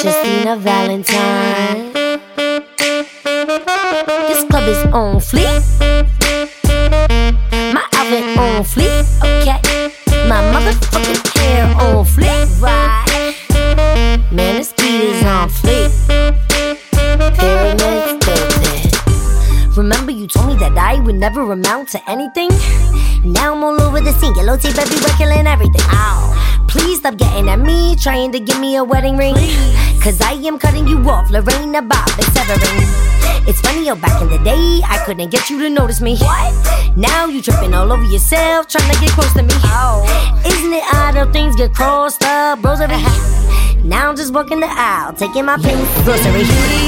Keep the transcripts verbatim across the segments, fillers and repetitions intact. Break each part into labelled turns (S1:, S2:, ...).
S1: Justina Valentine. This club is on fleek. My outfit on fleek, okay. My motherfucking hair on fleek, right. Man, this beat is on fleek. Pyramids tilted. Remember you told me that I would never amount to anything? Now I'm all over the scene, yellow tape everywhere, killing everything. Ow. Please stop getting at me, trying to give me a wedding ring. Cause I am cutting you off, Lorraine Bob, it's severing. It's funny how back in the day, I couldn't get you to notice me. What? Now you tripping all over yourself, trying to get close to me. Oh. Isn't it odd how things get crossed up, rosary? Now I'm just walking the aisle, taking my pink grocery.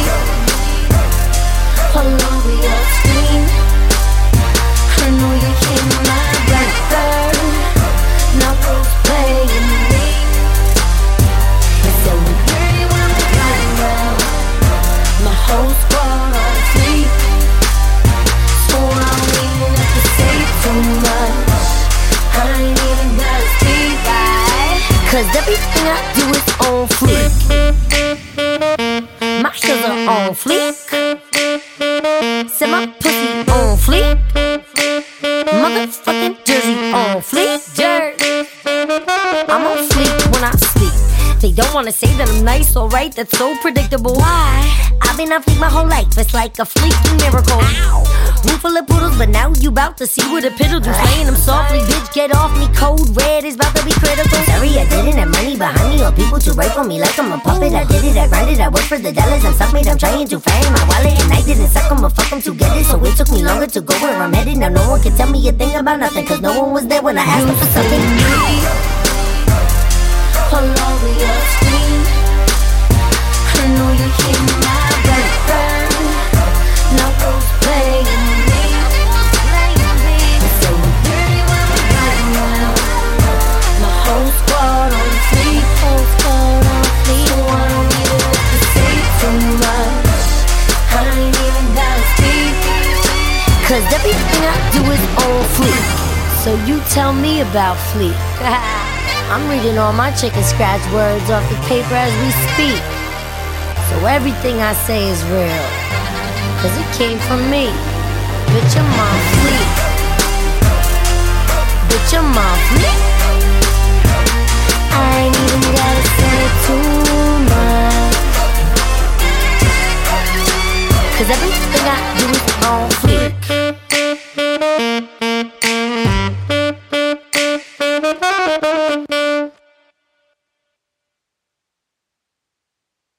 S1: All over your screen, I know you came my blackbird. Now who's playing me? It's so dirty when I'm flying around. My whole squad on fleek, so I don't even have to say too much. I ain't even gotta speak, right? Cause everything I do is on fleek. My heels are on fleek. Said my pussy on fleek. Motherfucking jersey on fleek. Dirt. I'm on fleek when I sleep. They don't wanna say that I'm nice, alright, that's so predictable. Why? I've been on fleek my whole life, it's like a fleeking miracle. Ow. Room full of poodles, but now you bout to see what a piddle do. Slaying them softly, bitch, get off me. Code red is about to be critical. Sorry, I didn't have money behind me or people to write for me like I'm a puppet. I did it, I grinded, I worked for the dollars. I'm self-made, I'm trying to find my wallet, and I didn't suck 'em or fuck 'em to get it. So it took me longer to go where I'm headed. Now no one can tell me a thing about nothing, cause no one was there when I asked them for something. All over your screen, I know you hear my blackbird. Now who's playing me? It's so dirty when I'm riding around. My whole squad on fleek, whole squad on fleek. So I don't even have to say too much. I ain't even gotta speak. Cause everything I do is on fleek. So you tell me about fleek. I'm reading all my chicken scratch words off the paper as we speak. So everything I say is real, cause it came from me. Bitch, I'm on fleek. Bitch, I'm on fleek. I ain't even got